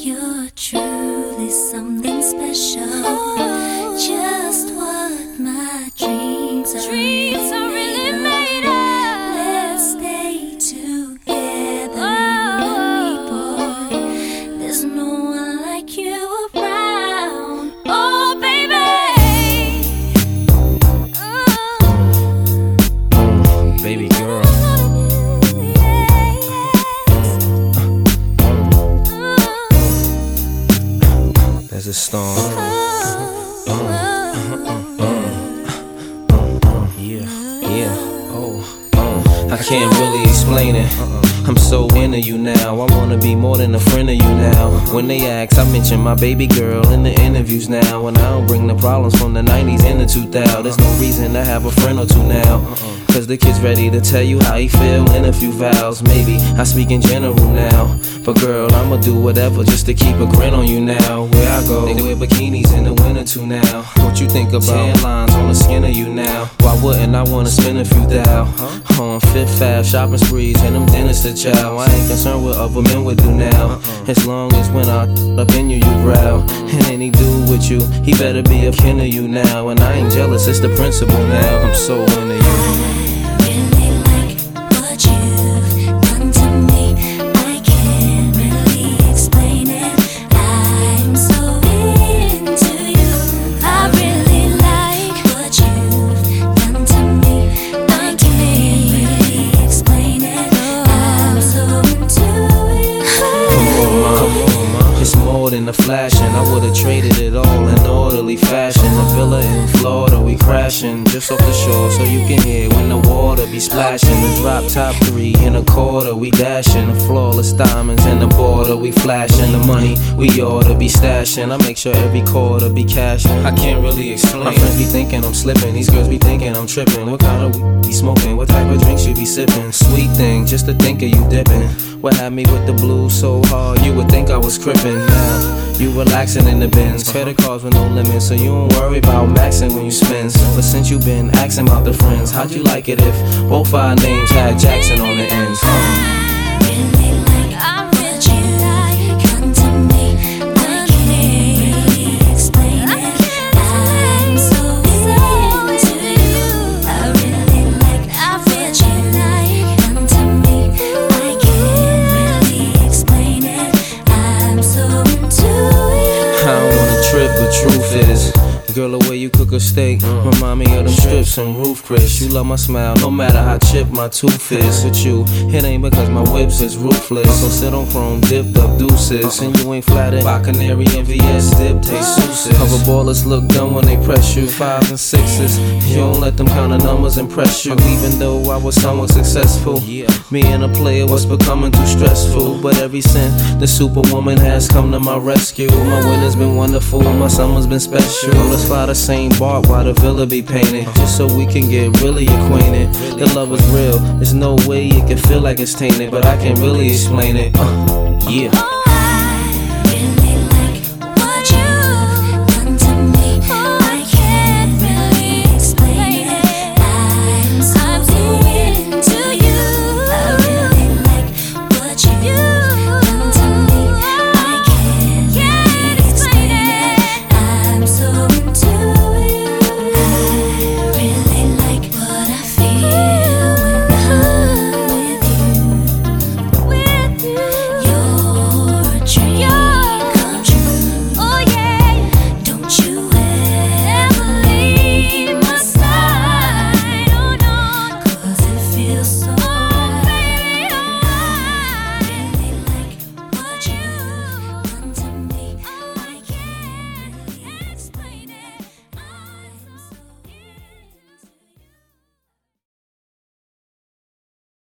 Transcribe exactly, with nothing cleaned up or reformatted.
You're truly something special. Just what my dreams are, dreams are really made of. Let's stay together, oh, you and me, boy. There's no one like you around. Oh, baby. Oh. Baby girl. There's a storm. Uh, uh, uh, yeah, yeah, oh, oh. I can't really explain it. I'm so into you now. I wanna be more than a friend of you now. When they ask, I mention my baby girl in the interviews now. And I don't bring the problems from the nineties and the two thousands. There's no reason to have a friend or two now, cause the kid's ready to tell you how he feel in a few vows. Maybe I speak in general now, but girl, I'ma do whatever just to keep a grin on you now. Where I go, they wear bikinis in the winter too now. What you think about tan lines on the skin of you now? Why wouldn't I wanna spend a few thou on Fifth Ave shopping sprees and them dinners to chow? I ain't concerned what other men would do now, as long as when I up in you, you growl. And any dude with you, he better be a kin of you now. And I ain't jealous, it's the principle now. I'm so into you. In the flashing, I would've traded it all in orderly fashion. A villa in Florida, we crashing just off the shore, so you can hear when the water be splashing. The drop top three in a quarter, we dashing. The flawless diamonds in the border, we flashing. The money we oughta be stashing. I make sure every quarter be cashing. I can't really explain. My friends be thinking I'm slipping, these girls be thinking I'm tripping. What kind of weed be smoking? What type of drinks you be sipping? Sweet thing, just to think of you dipping. What had me with the blues so hard, you would think I was crippin'. Now you relaxing in the bins, credit cards with no limits, so you don't worry about maxing when you spend. But since you been asking about the friends, how'd you like it if both our names had Jackson on the ends? Huh? But truth is, girl, the way you cook a steak remind me of them strips and roof crisps. You love my smile, no matter how chipped my tooth is. With you, it ain't because my whips is ruthless. So sit on chrome, dipped up deuces, and you ain't flattered by Canary and V S dip, taste souses. Cover ballers look dumb when they press you. Fives and sixes, you don't let them kind of numbers impress you. Even though I was somewhat successful, me and a player was becoming too stressful. But ever since the superwoman has come to my rescue, my winter's been wonderful, my summer's been special. Let's fly the same bark while the villa be painted, just so we can get really acquainted. The love is real, there's no way it can feel like it's tainted, but I can't really explain it. Uh, yeah.